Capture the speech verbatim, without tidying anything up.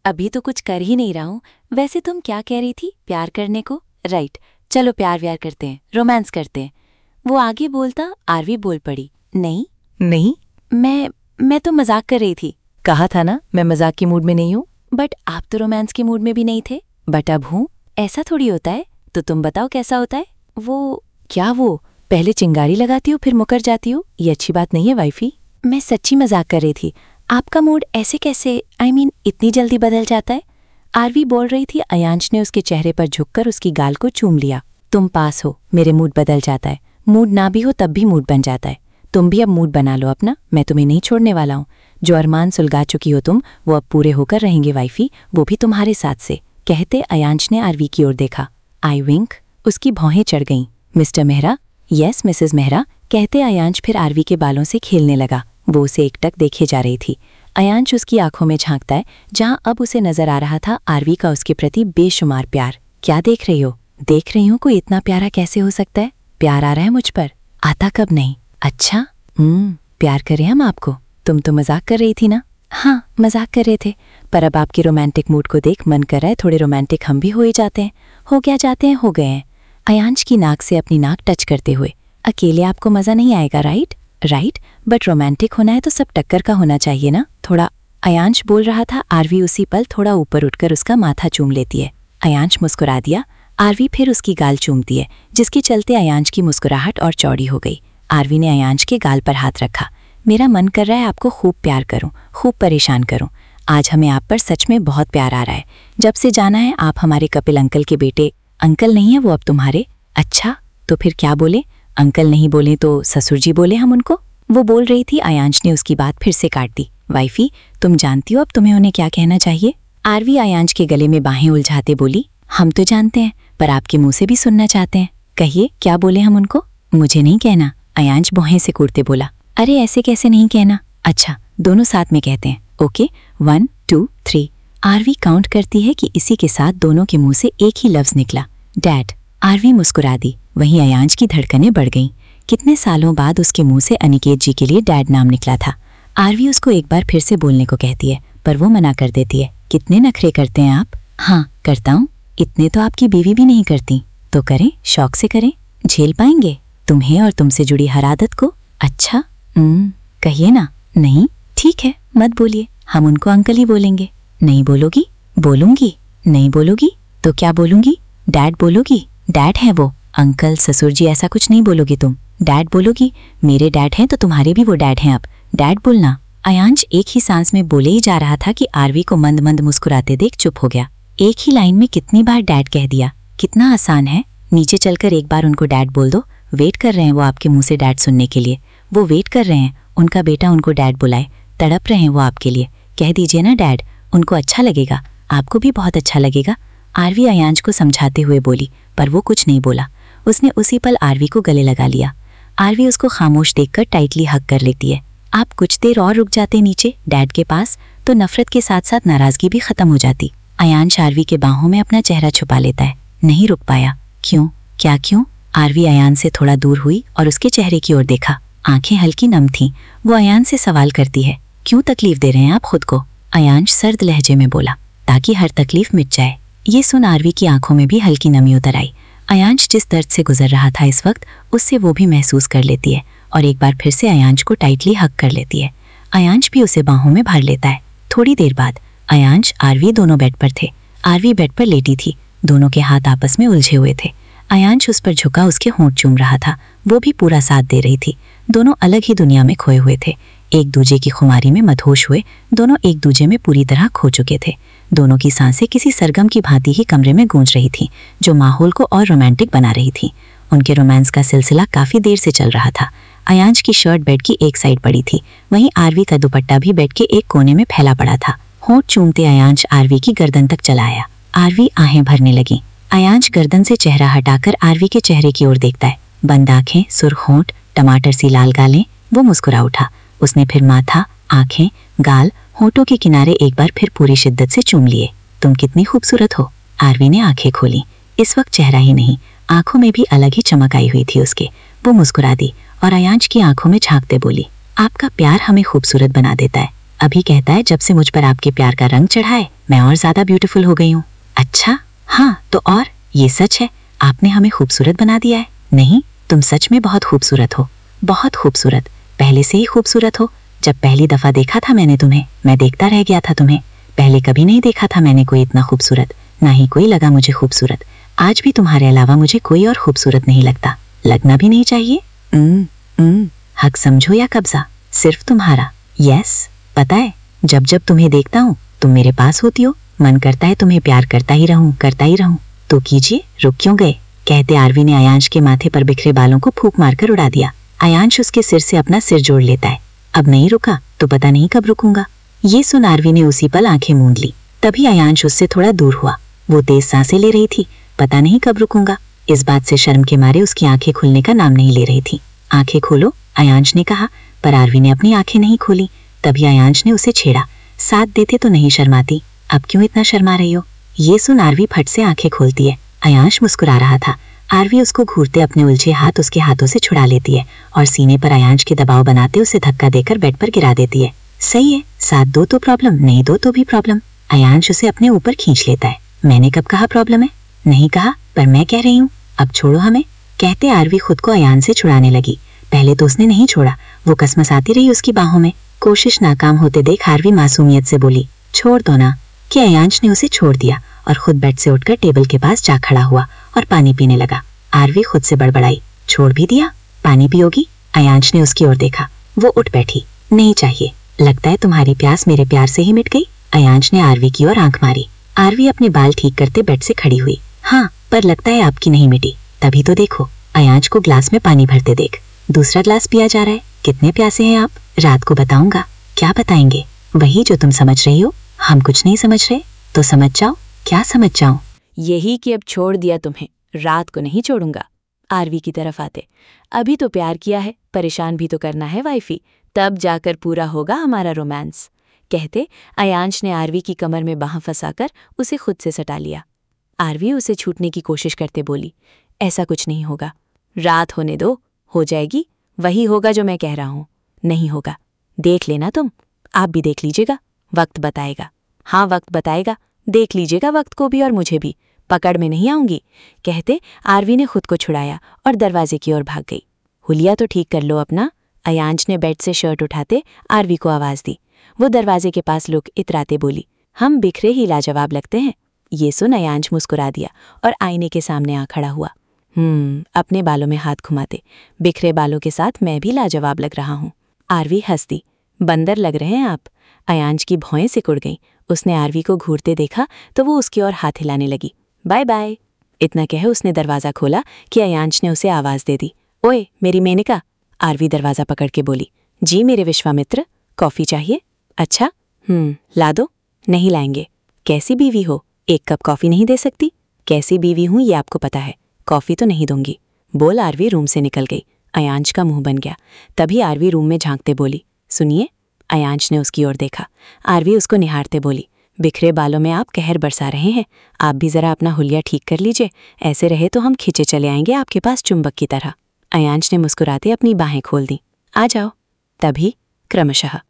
अभी तो कुछ कर ही नहीं रहा हूँ। वैसे तुम क्या कह रही थी, प्यार करने को? राइट, चलो प्यार व्यार करते हैं, रोमांस करते हैं। वो आगे बोलता आरवी बोल पड़ी, नहीं नहीं, मैं मैं तो मजाक कर रही थी। कहा था ना मैं मजाक की मूड में नहीं हूँ। बट आप तो रोमांस के मूड में भी नहीं थे। बट अब हूँ। ऐसा थोड़ी होता है। तो तुम बताओ कैसा होता है? वो क्या वो पहले चिंगारी लगाती हो फिर मुकर जाती हो? ये अच्छी बात नहीं है वाइफी। मैं सच्ची मजाक कर रही थी। आपका मूड ऐसे कैसे, आई I मीन mean, इतनी जल्दी बदल जाता है? आरवी बोल रही थी। अयांश ने उसके चेहरे पर झुककर उसकी गाल को चूम लिया। तुम पास हो, मेरे मूड बदल जाता है। मूड ना भी हो तब भी मूड बन जाता है। तुम भी अब मूड बना लो अपना, मैं तुम्हें नहीं छोड़ने वाला हूँ। जो अरमान सुलगा चुकी हो तुम, वो अब पूरे होकर रहेंगे वाइफी, वो भी तुम्हारे साथ से। कहते अयांश ने आरवी की ओर देखा। आई विंक। उसकी भौहें चढ़ गईं। Mr Mehra? Yes Mrs Mehra. कहते अयांश फिर आरवी के बालों से खेलने लगा। वो उसे एकटक देखे जा रही थी। अयांश उसकी आंखों में झांकता है, जहां अब उसे नजर आ रहा था आरवी का उसके प्रति बेशुमार प्यार। क्या देख रही हो? देख रही हूँ कोई इतना प्यारा कैसे हो सकता है? प्यार आ रहा है मुझ पर? आता कब नहीं। अच्छा, हम्म प्यार करें हम आपको? तुम तो मजाक कर रही थी ना? हाँ, मजाक कर रहे थे, पर अब आपके रोमांटिक मूड को देख मन कर रहा है थोड़े रोमांटिक हम भी हो ही जाते हैं। हो क्या जाते हैं, हो गए हैं। अयांश की नाक से अपनी नाक टच करते हुए। अकेले आपको मजा नहीं आएगा, राइट? राइट, बट रोमांटिक होना है तो सब टक्कर का होना चाहिए ना, थोड़ा। अयांश बोल रहा था। आरवी उसी पल थोड़ा ऊपर उठकर उसका माथा चूम लेती है। अयांश मुस्कुरा दिया। आरवी फिर उसकी गाल चूमती है, जिसके चलते अयांश की मुस्कुराहट और चौड़ी हो गई। आरवी ने अयांश के गाल पर हाथ रखा। मेरा मन कर रहा है आपको खूब प्यार करूं, खूब परेशान करूं। आज हमें आप पर सच में बहुत प्यार आ रहा है। जब से जाना है आप हमारे कपिल अंकल के बेटे। अंकल नहीं है वो अब तुम्हारे? अच्छा, तो फिर क्या बोले? अंकल नहीं बोले तो ससुर जी बोले हम उनको? वो बोल रही थी। अयांश ने उसकी बात फिर से काट दी। वाइफी, तुम जानती हो अब तुम्हें उन्हें क्या कहना चाहिए? आरवी अयांश के गले में बाहें उलझाते बोली। हम तो जानते हैं, पर आपके मुंह से भी सुनना चाहते हैं। कहिए, क्या बोले हम उनको? मुझे नहीं कहना, अयांश भौहें से कूटते बोला। अरे ऐसे कैसे नहीं कहना? अच्छा, दोनों साथ में कहते हैं। Okay, one two three. Aarvi count करती है कि इसी के साथ दोनों के मुंह से एक ही लफ्ज निकला, डैड। आरवी मुस्कुरा दी। वहीं अयांश की धड़कनें बढ़ गईं। कितने सालों बाद उसके मुंह से अनिकेत जी के लिए डैड नाम निकला था। आरवी उसको एक बार फिर से बोलने को कहती है, पर वो मना कर देती है। कितने नखरे करते हैं आप? हाँ, करता हूँ। इतने तो आपकी बीवी भी नहीं करती। तो करें, शौक से करें। झेल पाएंगे तुम्हें और तुमसे जुड़ी हर आदत को? अच्छा, हम्म कहिए ना। नहीं, ठीक है, मत बोलिए, हम उनको अंकल ही बोलेंगे। नहीं बोलोगी? बोलूंगी। नहीं बोलोगी तो क्या बोलूंगी? डैड बोलोगी। डैड है वो, अंकल ससुर जी ऐसा कुछ नहीं बोलोगी तुम। डैड बोलोगी। मेरे डैड हैं तो तुम्हारे भी वो डैड हैं अब। डैड बोलना। अयांश एक ही सांस में बोले ही जा रहा था कि आरवी को मंद मंद मुस्कुराते देख चुप हो गया। एक ही लाइन में कितनी बार डैड कह दिया, कितना आसान है। नीचे चलकर एक बार उनको डैड बोल दो। वेट कर रहे हैं वो आपके मुंह से डैड सुनने के लिए। वो वेट कर रहे हैं उनका बेटा उनको डैड बुलाए। तड़प रहे हैं वो आपके लिए। कह दीजिए ना डैड, उनको अच्छा लगेगा, आपको भी बहुत अच्छा लगेगा। आरवी अयांश को समझाते हुए बोली, पर वो कुछ नहीं बोला। उसने उसी पल आरवी को गले लगा लिया। आरवी उसको खामोश देखकर टाइटली हग कर लेती है। आप कुछ देर और रुक जाते नीचे डैड के पास, तो नफरत के साथ साथ नाराजगी भी खत्म हो जाती। अयांश आरवी के बाहों में अपना चेहरा छुपा लेता है। नहीं रुक पाया। क्यों? क्या क्यों? आरवी अयांश से थोड़ा दूर हुई और उसके चेहरे की ओर देखा। आंखें हल्की नम थीं। वो अयांश से सवाल करती है, क्यों तकलीफ दे रहे हैं आप खुद को? अयांश सर्द लहजे में बोला, ताकि हर तकलीफ मिट जाए। ये सुन आरवी की आंखों में भी हल्की नमी उतर आई। अयांश जिस दर्द से गुजर रहा था इस वक्त, उससे वो भी महसूस कर लेती है और एक बार फिर से अयांश को टाइटली हग कर लेती है। अयांश भी उसे बाहों में भर लेता है। थोड़ी देर बाद अयांश आरवी दोनों बेड पर थे। आरवी बेड पर लेटी थी, दोनों के हाथ आपस में उलझे हुए थे। अयांश उस पर झुका उसके होंठ चूम रहा था। वो भी पूरा साथ दे रही थी। दोनों अलग ही दुनिया में खोए हुए थे। एक दूजे की खुमारी में मदहोश हुए दोनों एक दूजे में पूरी तरह खो चुके थे। दोनों की सांसें किसी सरगम की भांति ही कमरे में गूंज रही थी, जो माहौल को और रोमांटिक बना रही थी। उनके रोमांस का सिलसिला काफी देर से चल रहा था। अयांश की शर्ट बेड की एक साइड पड़ी थी, वहीं आरवी का दुपट्टा भी बेड के एक कोने में फैला पड़ा था। होंठ चूमते अयांश आरवी की गर्दन तक चला आया। आरवी आहें भरने लगी। अयांश गर्दन से चेहरा हटाकर आरवी के चेहरे की ओर देखता है। बंद आंखें, सुर्ख होंठ, टमाटर सी लाल गालें। वो मुस्कुरा उठा। उसने फिर माथा, आंखें, गाल, होंठों के किनारे एक बार फिर पूरी शिद्दत से चूम लिए। तुम कितनी खूबसूरत हो। आरवी ने आंखें खोली। इस वक्त चेहरा ही नहीं, आंखों में भी अलग ही चमक आई हुई थी उसके। वो मुस्कुरा दी और अयांश की आंखों में झांकते बोली, आपका प्यार हमें खूबसूरत बना देता है। अभी कहता है जब से मुझ पर आपके प्यार का रंग चढ़ा है मैं और ज्यादा ब्यूटीफुल हो गई हूँ। अच्छा हाँ तो और ये सच है, आपने हमें खूबसूरत बना दिया है। नहीं, तुम सच में बहुत खूबसूरत हो, बहुत खूबसूरत, पहले से ही खूबसूरत हो। जब पहली दफा देखा था मैंने तुम्हें, मैं देखता रह गया था तुम्हें। पहले कभी नहीं देखा था मैंने कोई इतना खूबसूरत, ना ही कोई लगा मुझे खूबसूरत। आज भी तुम्हारे अलावा मुझे कोई और खूबसूरत नहीं लगता, लगना भी नहीं चाहिए। उम, उम, हक समझो या कब्जा, सिर्फ तुम्हारा। यस, पता है जब जब तुम्हें देखता हूँ तुम मेरे पास होती हो, मन करता है तुम्हें प्यार करता ही रहूं करता ही रहूं। तो कीजिए, रुक क्यों गए? कहते आरवी ने अयांश के माथे पर बिखरे बालों को फूंक मारकर उड़ा दिया। अयांश उसके सिर से अपना सिर जोड़ लेता है। अब नहीं रुका तो पता नहीं कब रुकूंगा। ये सुन आरवी ने उसी पल आंखें मूंद ली। तभी अयांश उससे थोड़ा दूर हुआ। वो तेज सांसें ले रही थी। पता नहीं कब रुकूंगा, इस बात से शर्म के मारे उसकी आंखें खुलने का नाम नहीं ले रही थी। आंखें खोलो, अयांश ने कहा, पर आरवी ने अपनी आंखें नहीं खोली। तभी अयांश ने उसे छेड़ा, साथ देते तो नहीं शर्माती, अब क्यों इतना शर्मा रही हो? ये सुन आरवी फट से आंखें खोलती है। अयांश मुस्कुरा रहा था। आरवी उसको घूरते अपने उलझे हाथ उसके हाथों से छुड़ा लेती है और सीने पर अयांश के दबाव बनाते उसे धक्का देकर बेड पर गिरा देती है। सही है, साथ दो तो प्रॉब्लम, नहीं दो तो भी प्रॉब्लम। अयांश उसे अपने ऊपर खींच लेता है। मैंने कब कहा प्रॉब्लम है? नहीं कहा, पर मैं कह रही हूँ, अब छोड़ो हमें। कहते आरवी खुद को अयांश से छुड़ाने लगी। पहले तो उसने नहीं छोड़ा, वो कसमसाती रही उसकी बाहों में। कोशिश नाकाम होते देख आरवी मासूमियत से बोली, छोड़ दो ना। कि अयांश ने उसे छोड़ दिया और खुद बेड से उठकर टेबल के पास जा खड़ा हुआ और पानी पीने लगा। आरवी खुद से बड़बड़ाई, छोड़ भी दिया? पानी पियोगी? अयांश ने उसकी ओर देखा। वो उठ बैठी। नहीं चाहिए, लगता है तुम्हारी प्यास मेरे प्यार से ही मिट गई। अयांश ने आरवी की ओर आंख मारी। आरवी अपने बाल ठीक करते बेड से खड़ी हुई। हाँ, पर लगता है आपकी नहीं मिटी। तभी तो देखो, अयांश को ग्लास में पानी भरते देख। दूसरा ग्लास पिया जा रहा है। कितने प्यासे हैं आप? रात को बताऊंगा। क्या बताएंगे? वही जो तुम समझ रही हो। हम कुछ नहीं समझ रहे, तो समझ जाओ। क्या समझ जाओ? यही कि अब छोड़ दिया तुम्हें, रात को नहीं छोड़ूंगा। आरवी की तरफ आते, अभी तो प्यार किया है, परेशान भी तो करना है वाइफी, तब जाकर पूरा होगा हमारा रोमांस। कहते अयांश ने आरवी की कमर में बाह फंसाकर उसे खुद से सटा लिया। आरवी उसे छूटने की कोशिश करते बोली, ऐसा कुछ नहीं होगा, रात होने दो, हो जाएगी। वही होगा जो मैं कह रहा हूँ। नहीं होगा, देख लेना तुम, आप भी देख लीजिएगा, वक्त बताएगा। हाँ वक्त बताएगा, देख लीजिएगा वक्त को भी और मुझे भी, पकड़ में नहीं आऊंगी। कहते आरवी ने खुद को छुड़ाया और दरवाजे की ओर भाग गई। हुलिया तो ठीक कर लो अपना। अयांश ने बेड से शर्ट उठाते आरवी को आवाज दी। वो दरवाजे के पास लुक इतराते बोली, हम बिखरे ही लाजवाब लगते हैं। ये सुन अयांश मुस्कुरा दिया और आईने के सामने आ खड़ा हुआ। हम्म अपने बालों में हाथ घुमाते, बिखरे बालों के साथ मैं भी लाजवाब लग रहा हूँ। आरवी हंस दी, बंदर लग रहे हैं आप। अयांश की भौएं सिकुड़ गईं। उसने आरवी को घूरते देखा तो वो उसकी ओर हाथ हिलाने लगी। बाय बाय, इतना कह उसने दरवाज़ा खोला कि अयांश ने उसे आवाज़ दे दी। ओए मेरी मेनका। आरवी दरवाज़ा पकड़ के बोली, जी मेरे विश्वामित्र, कॉफ़ी चाहिए? अच्छा, हम्म ला दो। नहीं लाएंगे। कैसी बीवी हो, एक कप कॉफ़ी नहीं दे सकती? कैसी बीवी हूँ ये आपको पता है, कॉफ़ी तो नहीं दूंगी। बोल आरवी रूम से निकल गई। अयांश का मुंह बन गया। तभी आरवी रूम में झांकते बोली, सुनिए। अयांश ने उसकी ओर देखा। आरवी उसको निहारते बोली, बिखरे बालों में आप कहर बरसा रहे हैं, आप भी जरा अपना हुलिया ठीक कर लीजिए, ऐसे रहे तो हम खींचे चले आएंगे आपके पास चुंबक की तरह। अयांश ने मुस्कुराते अपनी बाहें खोल दी। आ जाओ। तभी क्रमशः